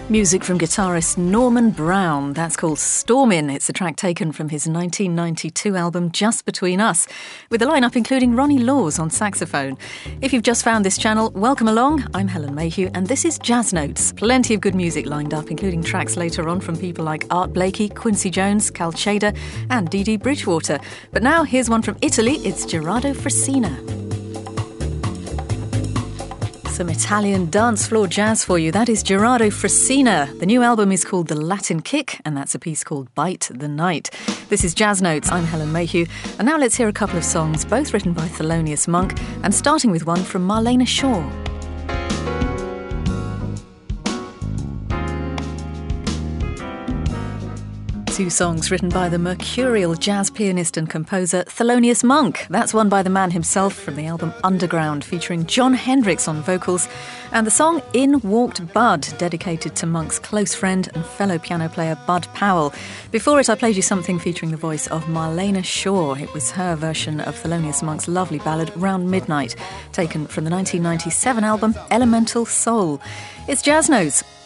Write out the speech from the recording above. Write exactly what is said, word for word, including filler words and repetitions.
Music from guitarist Norman Brown. That's called Stormin'. It's a track taken from his nineteen ninety-two album Just Between Us, with a lineup including Ronnie Laws on saxophone. If you've just found this channel, welcome along. I'm Helen Mayhew and this is Jazz Notes. Plenty of good music lined up, including tracks later on from people like Art Blakey, Quincy Jones, Cal Tjader and Dee Dee Bridgewater. But now here's one from Italy. It's Gerardo Frisina. Some Italian dance floor jazz for you. That is Gerardo Frisina. The new album is called The Latin Kick, and that's a piece called Bite the Night. This is Jazz Notes. I'm Helen Mayhew. And now let's hear a couple of songs, both written by Thelonious Monk, and starting with one from Marlena Shaw. Two songs written by the mercurial jazz pianist and composer Thelonious Monk. That's one by the man himself from the album Underground, featuring Jon Hendricks on vocals, and the song In Walked Bud, dedicated to Monk's close friend and fellow piano player Bud Powell. Before it, I played you something featuring the voice of Marlena Shaw. It was her version of Thelonious Monk's lovely ballad Round Midnight, taken from the nineteen ninety-seven album Elemental Soul. It's Jazz Notes.